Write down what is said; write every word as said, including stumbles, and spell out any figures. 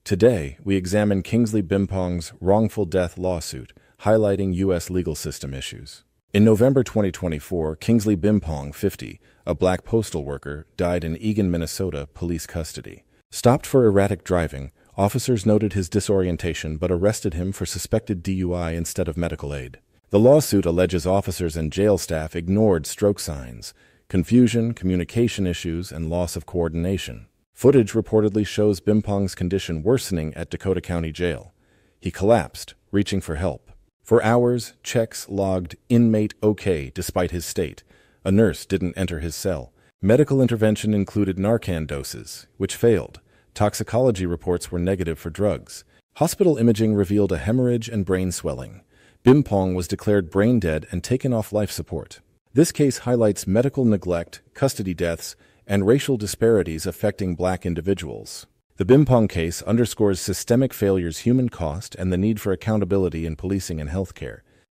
Today, we examine Kingsley Bimpong's wrongful death lawsuit, highlighting U S legal system issues. In November twenty twenty-four, Kingsley Bimpong, fifty, a black postal worker, died in Eagan, Minnesota, police custody. Stopped for erratic driving, officers noted his disorientation but arrested him for suspected D U I instead of medical aid. The lawsuit alleges officers and jail staff ignored stroke signs, confusion, communication issues, and loss of coordination. Footage reportedly shows Bimpong's condition worsening at Dakota County Jail. He collapsed, reaching for help. For hours, checks logged inmate okay despite his state. A nurse didn't enter his cell. Medical intervention included Narcan doses, which failed. Toxicology reports were negative for drugs. Hospital imaging revealed a hemorrhage and brain swelling. Bimpong was declared brain dead and taken off life support. This case highlights medical neglect, custody deaths, and racial disparities affecting black individuals. The Bimpong case underscores systemic failure's human cost and the need for accountability in policing and healthcare.